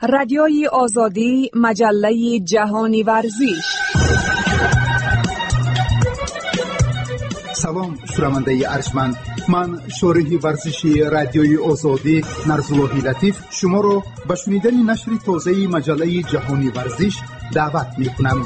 رادیوی آزادی، مجله جهانی ورزش. سلام شنونده ارجمند، من شارح ورزشی رادیوی آزادی نرزاللهی لطیف شما را به شنیدن نشر تازه مجله جهانی ورزش دعوت می‌کنم.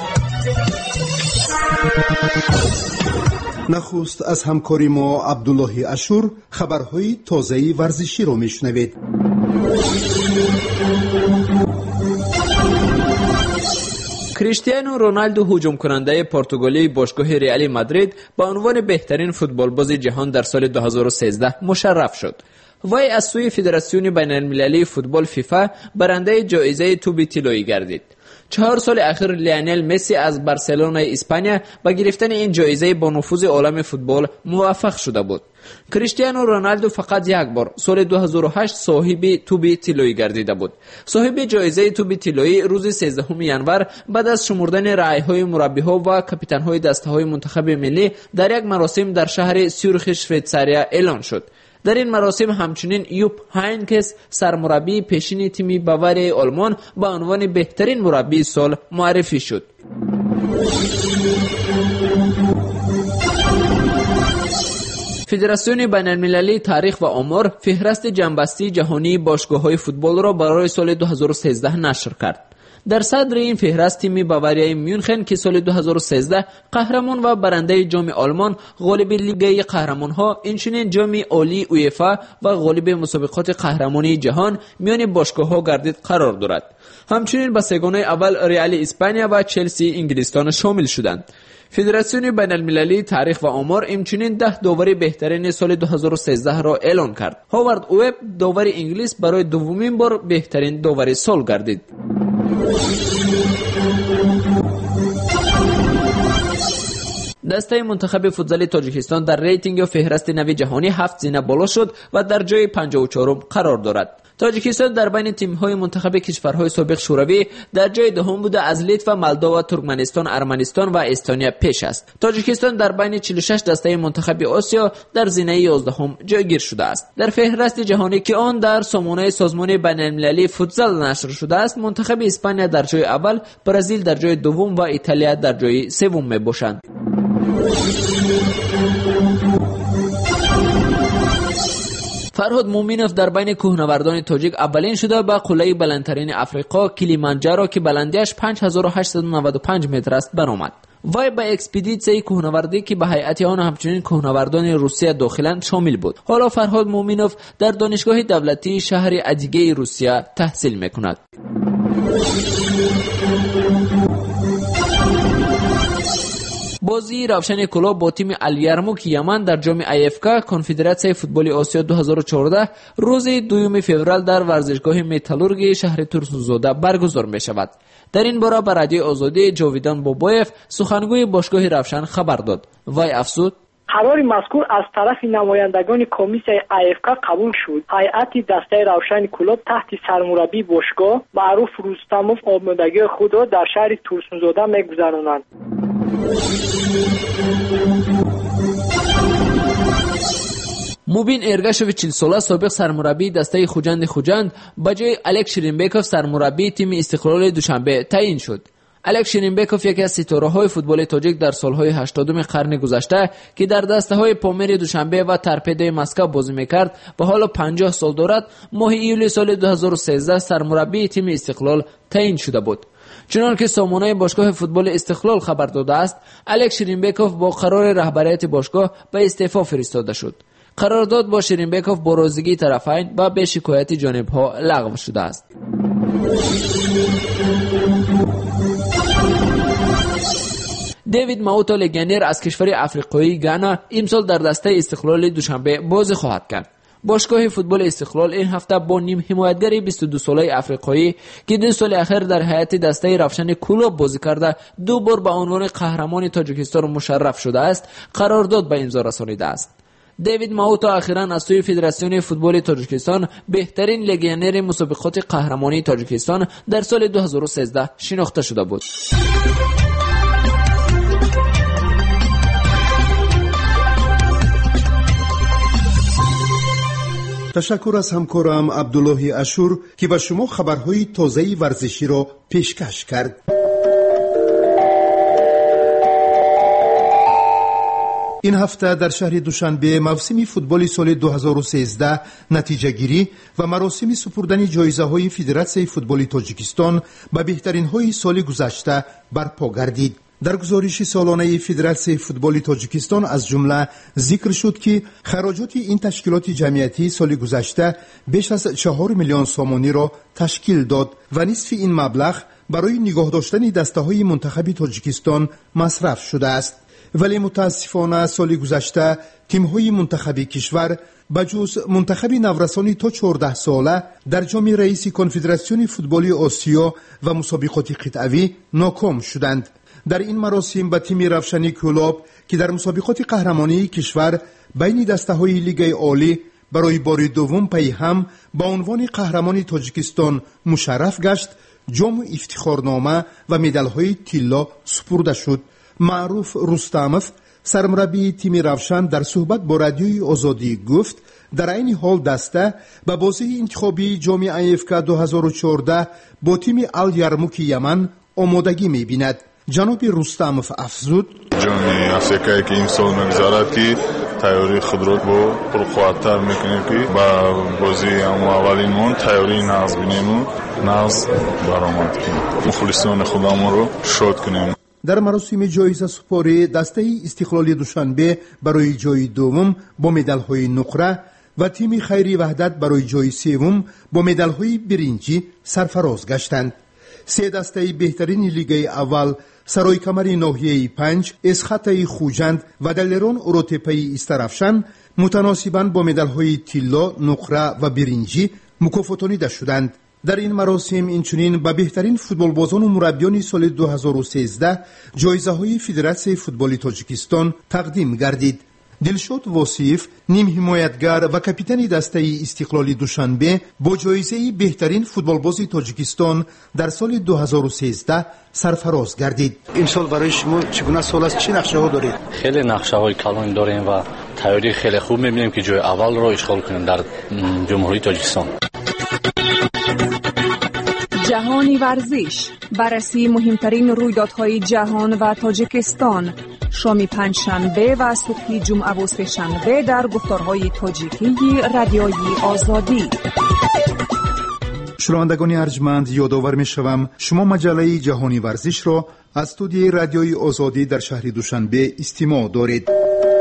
نخست از همکاری ما عبدالله اشور خبرهای تازه ورزشی را میشنوید. کریستیانو رونالدو هجوم کننده پرتغالی باشگاه رئال مادرید با عنوان بهترین فوتبالباز جهان در سال 2013 مشرف شد. وی از سوی فدراسیون بین المللی فوتبال فیفا برنده جایزه توپ طلایی گردید. 4 سال اخیر لیونل مسی از بارسلونا اسپانیا با گرفتن این جایزه با نفوذ عالم فوتبال موفق شده بود. کریستیانو رونالدو فقط یک بار سال 2008 صاحب توپ طلایی گردیده بود. صاحب جایزه توپ طلایی روز 13 ژانویه بعد از شمردن رأی‌های مربی‌ها و کاپیتان‌های دسته‌های منتخب ملی در یک مراسم در شهر سیورخ شویتزاریا اعلان شد. در این مراسم همچنین یوپ هاینکس سرمربی پیشین تیم باواری آلمان با عنوان بهترین مربی سال معرفی شد. فدراسیون بین المللی تاریخ و آمار فهرست جنبستی جهانی باشگاه‌های فوتبال را برای سال 2013 نشر کرد. در صدر این فهرست تیم باواریای میونخن که سال 2013 قهرمان و برنده جام آلمان، غالب لیگ قهرمان‌ها، اینچنین جام عالی اویفا و غالب مسابقات قهرمانی جهان میان باشگاه‌ها گردید قرار دارد. همچنین به سگانه اول رئال اسپانیا و چلسی انگلستان شامل شدند. فدراسیون بین المللی تاریخ و آمار همچنین 10 داور بهترین سال 2013 را اعلان کرد. هاوارد وب داور انگلیس برای دومین بار بهترین داور سال گردید. دسته منتخب فوتبال تاجیکستان در ریتینگ و فهرست نوی جهانی 7 زینه بالا شد و در جای 54 قرار دارد. تاجیکستان در بین تیم‌های منتخب کشورهای سابق شوروی در جای دهم بوده، از لیتوا، مولداوا، ترکمنستان، ارمنستان و استونیا پیش است. تاجیکستان در بین 46 دسته منتخب آسیا در زینه 11 جایگیر شده است. در فهرست جهانی که آن در سامانه سازمان بین‌المللی فوتبال نشر شده است، منتخب اسپانیا در جای اول، برزیل در جای دوم و ایتالیا در جای سوم میباشند. فرهاد مومینوف در بین کوهنوردان تاجیک اولین شده با قله بلندترین افریقا کلیمانجارو که بلندیش 5895 متر است برآمد. وی با اکسپدیسیون کوهنوردی که به هیئت آن همچنین کوهنوردان روسیه داخلند شامل بود. حالا فرهاد مومینوف در دانشگاه دولتی شهر ادیگه روسیه تحصیل میکند. بازی روشن کلوب با تیم الیرموک یمن در جام ایفکا کنفدراسیون فوتبال آسیا 2014 روز 2 فوریه در ورزشگاه متالورگ شهر تورسونزاده برگزار می شود. در این باره به رادیو آزادی جاویدان بابایف سخنگوی باشگاه روشن خبر داد. وی افزود: قرار مذکور از طرف نمایندگان کمیسیون ایفکا قبول شد. هیئت دسته روشن کلوب تحت سرمربی باشگاه معروف رستموف آمادگی خود را در شهر تورسونزاده می‌گذرانند. موبین ارگاشوف 40 ساله سابق سرمربی دسته خوجند به جای الک شیرینبکوف سرمربی تیم استقلال دوشنبه تعیین شد. الک شیرینبکوف یکی از ستاره‌های فوتبال تاجیک در سالهای 80 قرن گذشته که در دسته‌های پامیر دوشنبه و تورپدو مسکو بازی می‌کرد و حالا 50 سال دارد، ماه ایول سال 2013 سرمربی تیم استقلال تعیین شده بود. چنانکه سامانه باشگاه فوتبال استقلال خبر داده است، الک شیرینبکوف با قرار رهبریت باشگاه به استعفا فرستاده شد. قرارداد با شیرینبکوف با راضیگی طرفین و به شکایت جانب‌ها لغو شده است. دیوید ماوتا لگنر از کشور آفریقایی گانا امسال در دسته استقلال دوشنبه بازی خواهد کرد. باشگاه فوتبال استقلال این هفته با نیم حمایتگر 22 ساله آفریقایی که 2 سال اخیر در هیئت دسته روشن کلوب بازی کرده 2 بار به عنوان قهرمان تاجیکستان مشرف شده است، قرارداد به امضا رسانیده است. دیوید ماوتا اخیراً از سوی فدراسیون فوتبال تاجیکستان بهترین لگنر مسابقات قهرمانی تاجیکستان در سال 2013 شناخته شده بود. تشکر از همکارم عبدالله اشور که به شما خبرهای تازه ورزشی را پیشکش کرد. این هفته در شهر دوشنبه موسم فوتبال سال 2013 نتیجه گیری و مراسم سپردن جایزه های فدراسیون فوتبال تاجیکستان به بهترین های سال گذشته برپا گردید. در گزارش سالانه فدراسیون فوتبال تاجیکستان از جمله ذکر شد که خراجات این تشکیلات جمعیتی سال گذشته بیش از 4 میلیون سومانی را تشکیل داد و نصف این مبلغ برای نگاه داشتن دسته های منتخب تاجیکستان مصرف شده است. ولی متاسفانه سال گذشته تیم‌های منتخب کشور بجز منتخب نورسانی تا 14 ساله در جام رئیس کنفدراسیون فوتبال آسیا و مسابقات قطعی ناکام شدند. در این مراسم به تیم روشنی کلاب که در مسابقات قهرمانی کشور بین دسته‌های لیگ عالی برای بار دوم پی هم با عنوان قهرمان تاجیکستان مشرف گشت، جام افتخارنامه و مدال‌های طلا سپرده شد. معروف رستموف سرمربی تیم روشن در صحبت با رادیوی آزادی گفت در این حال دسته به بازی انتخابی جام AFC 2014 با تیم الیرموک یمن آمادگی می‌بیند. جناب رستموف افزود جام آسیا که این سال می‌گذرد که تیاری خود را با پرقوت‌تر می‌کنیم که با بازی اولینمون تیاری نقض بینیم و نقض برآمد کنیم، مخلصان خودمون رو شاد کنیم. در مراسم جایزه سپاری دسته استقلال دوشنبه برای جای دوم با مدال‌های نقره و تیم خیری وحدت برای جای سوم با مدال‌های برنجی سرفراز گشتند. سه دسته بهترین لیگ اول سرای کمر ناحیه 5 اسخط خوجند و دلرون اوروتپی استرافشان متناسباً با مدال‌های طلا، نقره و برنجی مکافاتانیده شدند. در این مراسم اینچنین به بهترین فوتبالبازان و مربیان سال 2013 جایزه های فدراسیون فوتبال تاجیکستان تقدیم گردید. دلشاد واصف نیم حمایتگر و کاپیتان دسته استقلال دوشنبه با جایزه بهترین فوتبالباز تاجیکستان در سال 2013 سرفراز گردید. این سال برای شما چگونه سال است؟ چه نقشه ها دارید؟ خیلی نقشه های کلان داریم و تیاری خیلی خوب می‌بینیم که جای اول را اشغال کنیم در جمهوری تاجیکستان. جهانی ورزش، بررسی مهمترین رویدادهای جهان و تاجیکستان، شام پنجشنبه و صبح جمعه و سه‌شنبه در گفتارهای تاجیکی رادیوی آزادی. شنوندگان ارجمند، یادآور می‌شوم شما مجله جهانی ورزش را از استودیوی رادیوی آزادی در شهر دوشنبه استماع دارید.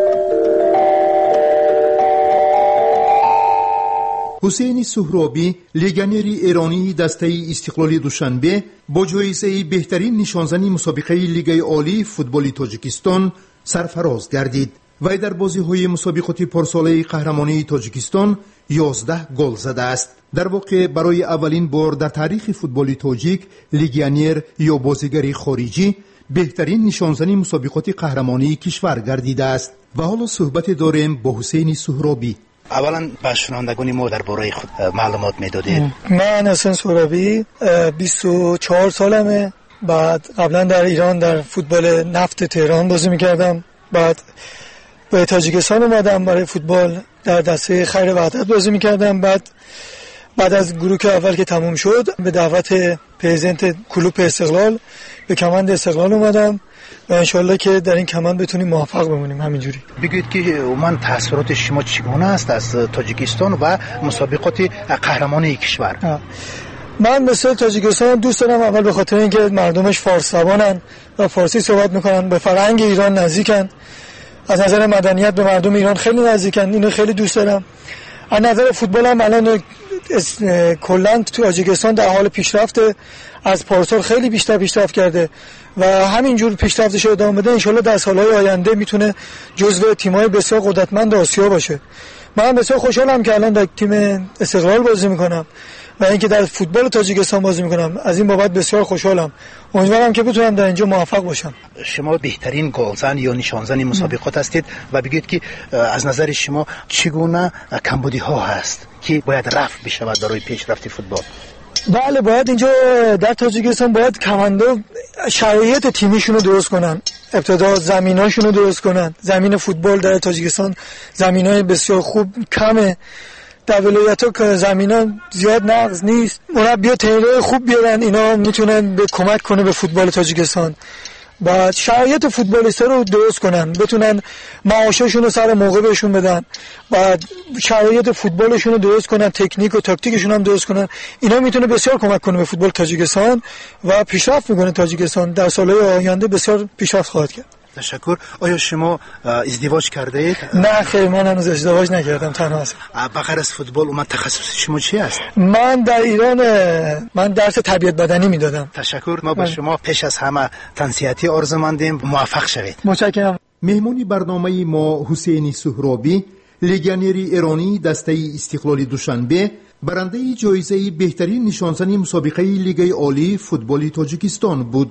حسین سهرابی لیگانر ایرانی دسته استقلال دوشنبه با جایزه بهترین نشانزن مسابقه لیگ عالی فوتبال تاجیکستان سرفراز گردید. وی در بازی‌های مسابقات پارساله قهرمانی تاجیکستان 11 گل زده است. در واقع برای اولین بار در تاریخ فوتبال تاجیک لیگانر یا بازیگر خارجی بهترین نشانزن مسابقات قهرمانی کشور گردیده است. و حالا صحبت داریم با حسین سهرابی. اولا به شنوندگان ما درباره خود معلومات میدادید. من حسین سهرابی 24 سالمه. بعد قبلا در ایران در فوتبال نفت تهران بازی میکردم. بعد به تاجیکستان اومدم برای فوتبال در دسته خیر وحدت بازی میکردم. بعد از گروه اول که تموم شد به دعوت پرزیدنت کلوب استقلال به کمند استقلال اومدم و انشالله که در این کمند بتونیم موفق بمونیم. همینجوری بگید که من تاثیرات شما چگونه است از تاجیکستان و مسابقات قهرمانی کشور؟ من مثل تاجیکستان دوست دارم، اول به خاطر اینکه مردمش فارس زبانن و فارسی صحبت میکنن، به فرهنگ ایران نزدیکن، از نظر مدنیت به مردم ایران خیلی نزدیکن، اینو خیلی دوست دارم. از نظر فوتبال هم الان کلا تاجیکستان در حال پیشرفته، از پارسال خیلی بیشتر پیشرفت کرده و همینجور پیشرفتش رو ادامه بده انشالله در سالهای آینده میتونه جزو تیم‌های بسیار قدرتمند آسیا باشه. من بسیار خوشحالم که الان در تیم استقلال بازی میکنم و اینکه در فوتبال تاجیکستان بازی میکنم، از این بابت بسیار خوشحالم. امیدوارم که بتونم در اینجا موفق باشم. شما بهترین گلزن یا نشانزن مسابقات هستید و بگید که از نظر شما چگونه کمبودی ها هست که باید رفع بشود برای پیشرفت فوتبال؟ بله، باید اینجا در تاجیکستان باید کماندا شرایط تیمیشون رو درست کنن. ابتدا زمیناشون رو درست کنن. زمین فوتبال در تاجیکستان زمینای بسیار خوب کمه. در ولایت‌ها که زمینا زیاد نقض نیست، مربی‌ها ترینرهای خوب بیارن، اینا میتونن به کمک کنه به فوتبال تاجیکستان. بعد شرایط فوتبالیستا رو درست کنن، بتونن معاششون رو سر موقع بهشون بدن، بعد شرایط فوتبالشون رو درست کنن، تکنیک و تاکتیکشون هم درست کنن. اینا میتونه بسیار کمک کنه به فوتبال تاجیکستان و پیشرفت میکنه. تاجیکستان در سالهای آینده بسیار پیشرفت خواهد کرد. تشکر. آیا شما ازدواج کرده اید؟ نه خیر، من هنوز ازدواج نکردم، تنها هستم. بغیر از فوتبال من تخصص شما چی است؟ من در ایران من درس تربیت بدنی میدادم. تشکر. ما به شما پیش از همه تنصیحاتی آرزومندیم، موفق شوید. متشکرم. مهمون برنامه ما حسین سهرابی، لگیونر ایرانی دسته استقلال دوشنبه، برنده جایزه بهترین نشانزن مسابقه لیگ عالی فوتبال تاجیکستان بود.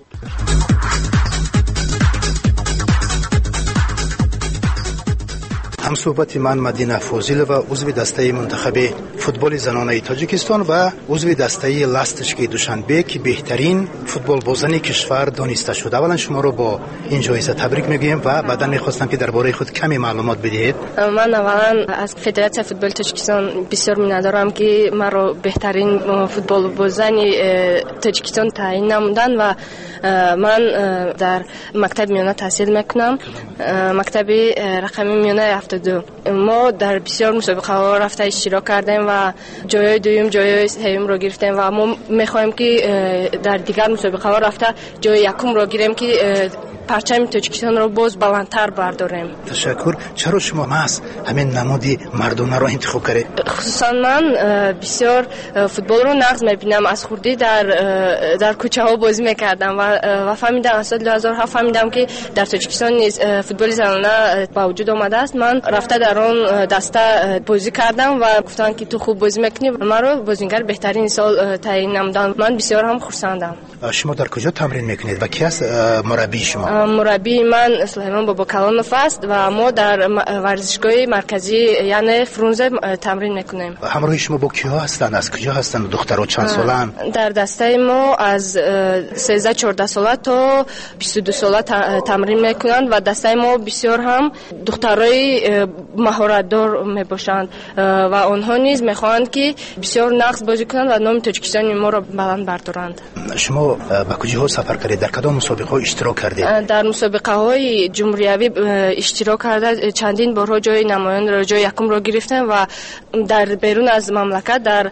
هم صحبت من مدینه فوزیل و عضو دسته منتخب فوتبال زنانه تاجیکستان و عضو دسته لاستشکی دوشنبه که بهترین فوتبال بازن کشور دانسته شد. اولا شما رو با این جایزه تبریک میگیم و بعدا میخواستم که درباره خود کمی معلومات بدهید. من اولا از فدراسیون فوتبال تاجیکستان بسیار می‌ندارم که ما رو بهترین فوتبال بازن تاجیکستان تعیین نمودن و من در مکتب میانه تحصیل میکنم، مکتب رقمی میانه 72. ما در بسیار مسابقه ها رفته اشتراک کردیم و جای دوم جای سوم رو گرفتیم و ما میخوایم که در دیگر مسابقه ها رفته جای یکم رو گیریم که پرچم تاجیکستان رو باز بلندتر برداریم. تشکر. چرا شما محض همین نمودی مردانه رو انتخاب کردید؟ خصوصا من بسیار فوتبال رو نقض میبینم، از خوردی در کوچه ها بازی میکردم و فهمیدم از سال 2007 فهمیدم که در تاجیکستان نیز فوتبال زنانه با وجود آمده است. من رفته در اون دسته بازی کردم و گفتن که تو خوب بازی میکنی، من رو بازیگر بهترین سال تعیین نمودن. من بسیار هم خرسندم. شما در کجا تمرین میکنید و کی است مربی شما؟ مربی من سلیمان بابا کلانوف است و ما در ورزشگاه مرکزی یعنی فرونزه تمرین میکنیم. همراه شما با کیا هستند؟ از کجا هستند؟ دخترها چند سالن؟ در دسته ما از 13-14 ساله تا 22 ساله تمرین میکنند و دسته ما بسیار هم دخترای مهارت دار میباشند و آنها نیز میخواهند که بسیار نقص بازی کنند و نام تاجیکستان ما را بلند بردارند. شما به کجاها سفر کردید؟ در کدام مسابقه ها اشتراک کردید؟ در مسابقه های جمهوری اشتراک کرده، چندین بارها جای نمایان را جای یکم را گرفتم و در بیرون از مملکت در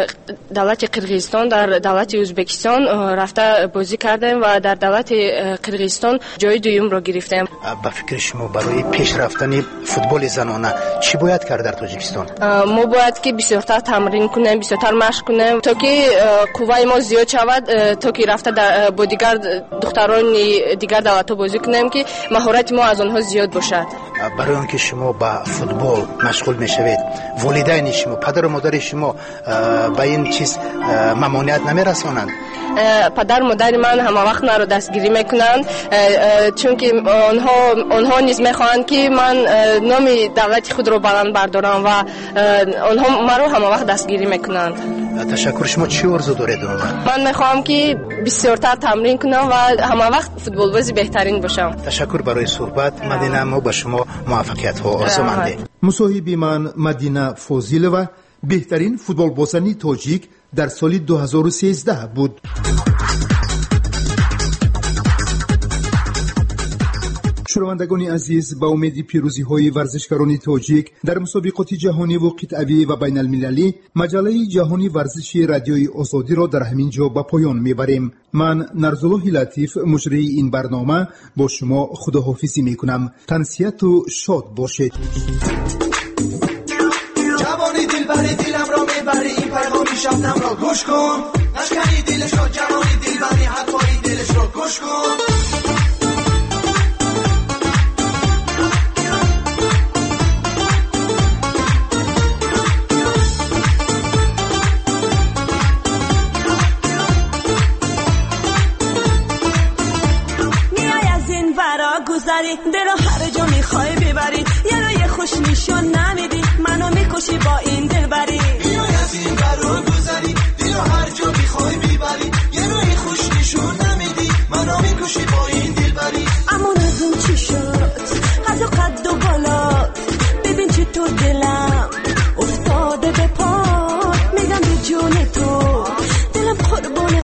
دولت قرقیزستان، در دولت ازبکستان رفته بازی کردم و در دولت قرقیزستان جای دوم را گرفتم. با فکر شما برای پیش رفتن فوتبال زنانه چی باید کرد در تاجیکستان؟ ما باید که بسیارتر تمرین کنیم، بسیارتر مشق کنیم تا که قوه ما زیاد شود، تا که رفته با دیگر دختران دیگر دولت‌ها بازی کنیم که مهارت ما از آنها زیاد باشد. برای آنکه شما با فوتبال مشغول میشوید، والدین شما، پدر و مادر شما به این چیز ممانعت نمیرسانند؟ پدر مادر من همه وقت مرا دستگیری میکنند، چون که آنها نیز میخواهند که من نام دولت خود رو بلند بردارم و آنها مرا همه وقت دستگیری میکنند. تشکر. شما چی آرزو دارید؟ من میخوام که بسیارتر تمرین کنم و همه وقت فوتبال بازی بهترین باشم. تشکر برای صحبت. مدینه، ما به شما موفقیت ها آرزومندیم. مصاحبه من مدینه فوزیل و بهترین فوتبال بازنی تاجیک در سال 2013 بود. شنوندگان عزیز، با امید پیروزی های ورزشکاران تاجیک در مسابقات جهانی و قطعی و بین المللی، مجله جهانی ورزشی رادیوی آزادی را در همین جا به پایان میبریم. من نرزالله لطیف، مجری این برنامه، با شما خداحافظی میکنم. تنسیت و شاد باشید. جوانی دلبری دلم را میبری، این پیغامی شبنم را گوش کن، نشکنی دلش را، جوانی دلبری حرفای دلش را گوش کن. دلو هر جا میخوای ببری، یه خوش نشون نمیدی، منو میکشی با این دلبری. بیای از این برو گذری، دلو هر جا میخوای ببری، یه خوش نشون نمیدی، منو میکشی با این دلبری. اما از اون چی شد؟ قد و بالا، ببین چی تو دلم افتاده به قربون